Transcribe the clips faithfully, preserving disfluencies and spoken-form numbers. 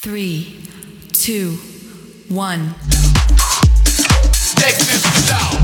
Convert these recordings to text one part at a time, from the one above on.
three, two, one. Take this down.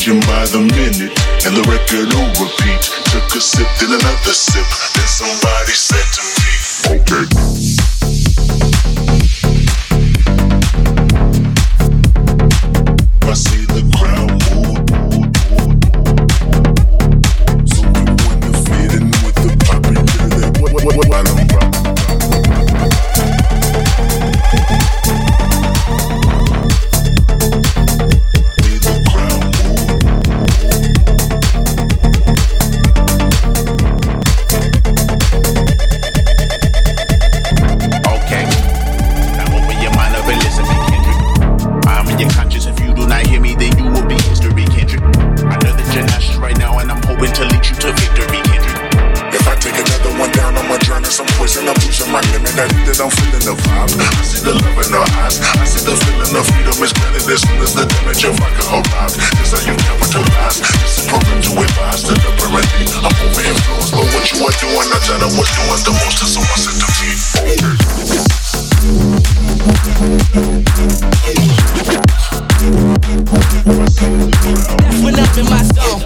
changing by the minute, and the record will repeat. Took a sip, then another sip, then somebody said to me, okay. I see the crowd move, so we wanna fit in with the popular. What, what, what, what, I'm rock. I'm feeling the vibe. I see the love in her eyes. I see the feeling of freedom is granted as soon as the damage of vodka arrives. This how you capitalize. This is programmed to advise to the remedy. I'm over influenced by what you are doing. I tell them what's doing the most to someone said to me. That's when I'm in my zone.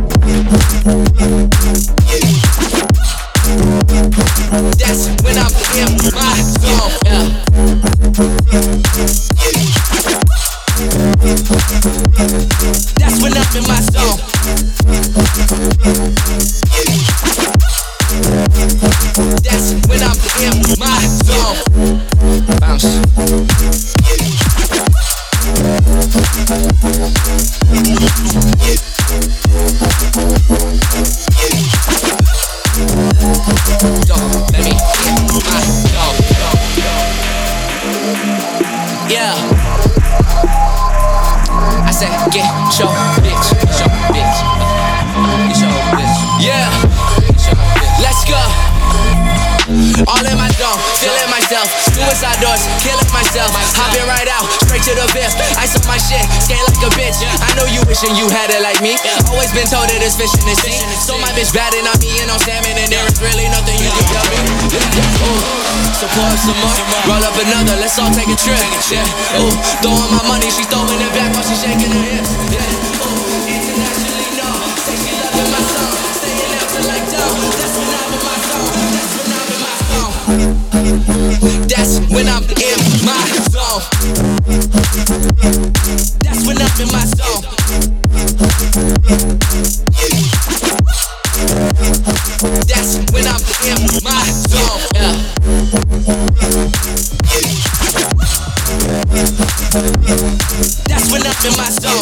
That's when I'm in my zone. Yeah. That's when I'm in my zone. That's when I'm in my zone. Bounce. Don't let me in my zone. Yeah. I said, get your bitch, get your bitch, get your bitch. Yeah. Let's go. All in my zone, feeling myself. Suicide doors, killing myself. Hopping right out, straight to the fifth. Ice on my shit, skate like a bitch. I know you wishing you had it like me. Always been told that it's fish in the sea. So my bitch batting on me and on salmon, and there is really nothing you can tell me. Ooh, so pour up some more, roll up another, let's all take a trip. Yeah. Ooh, throwing my money, she's throwing it back while she's shaking her hips. Yeah. Ooh, internationally known, say she loving my song, staying out till like dawn. That's when I'm in my zone. That's when I'm in my zone. That's when I'm in my zone. That's when I'm in my zone. Yeah. That's when I'm in my zone.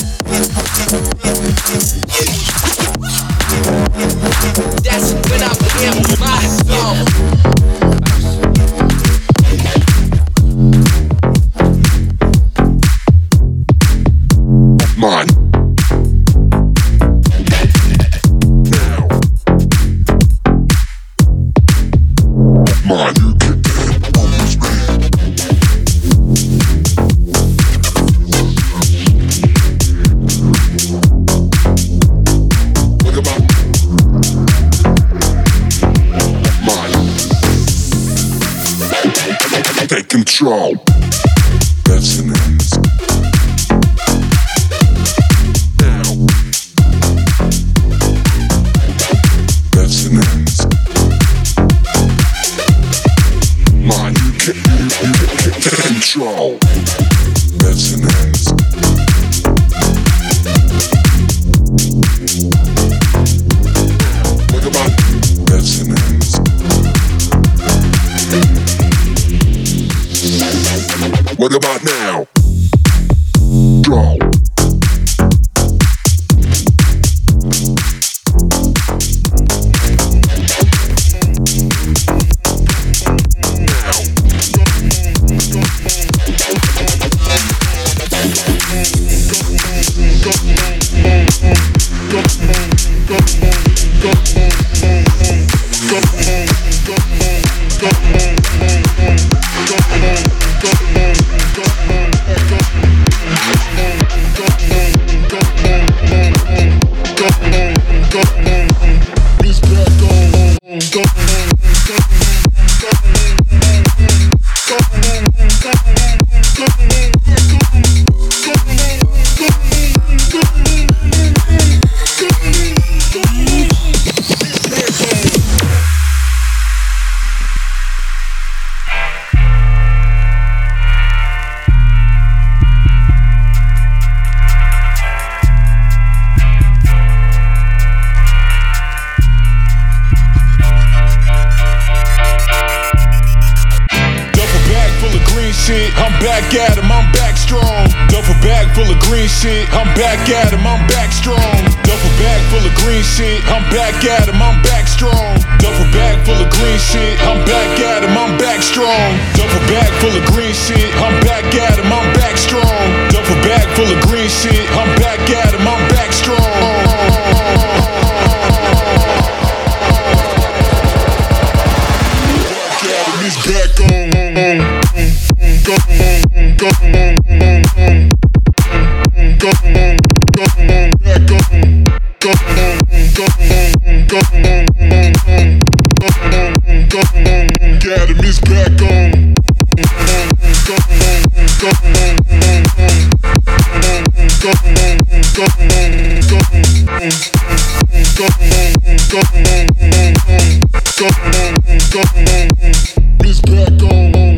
That's when I'm in my zone. Mine. Now. Mine, you get that almost me. What about mine? Take control. That's an end. Control. That's an end. What about that's an end? What about now? Draw. green shit, I'm back at him, I'm back strong. Duffel bag full of green shit, I'm back at him, I'm back strong. Duffel bag full of green shit, I'm back at him, I'm back strong. Duffel bag full of green shit, I'm back at him, I'm back strong. Duffel bag full of green shit, I'm back at him, I'm back strong. He's back on, go, go, go, got him, he's back on. He's back on.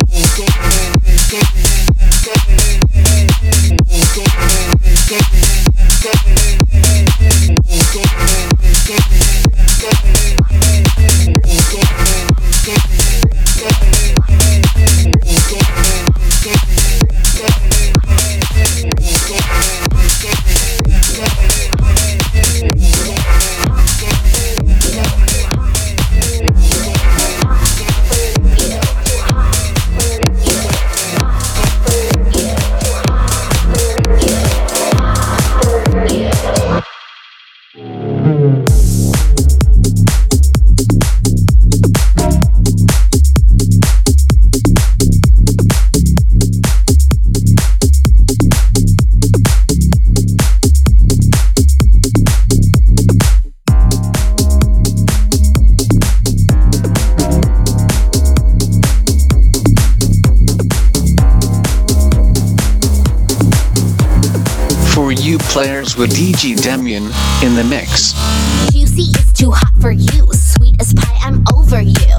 Players with D J Demian in the mix. Juicy is too hot for you. Sweet as pie, I'm over you.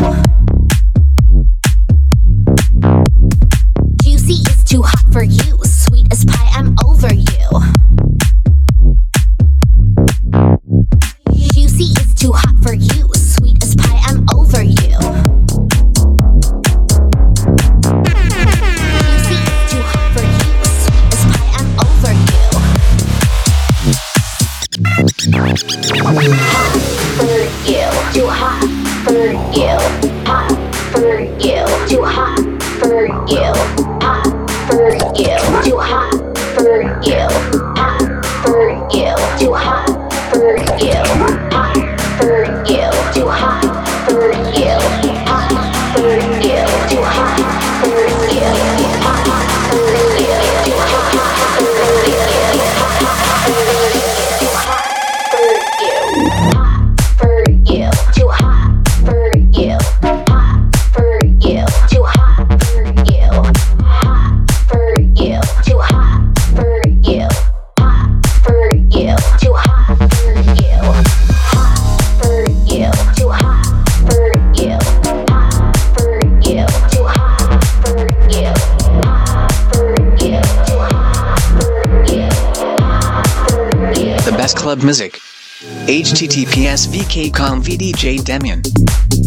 Juicy is too hot for you. Sweet as pie, I'm over you. Juicy is too hot for you. Sweet as pie, I'm over you. Juicy is too hot for you. Sweet as pie, I'm over you. Hot for you, too hot for you. Hot for you, too hot for you. Hot for you, too hot for you. Hot for you, too hot for you. Hot for you, too hot for you. Hot for you, too hot for you. Hot for you, too hot for you. Club music. H T T P S V K com V D J Demian.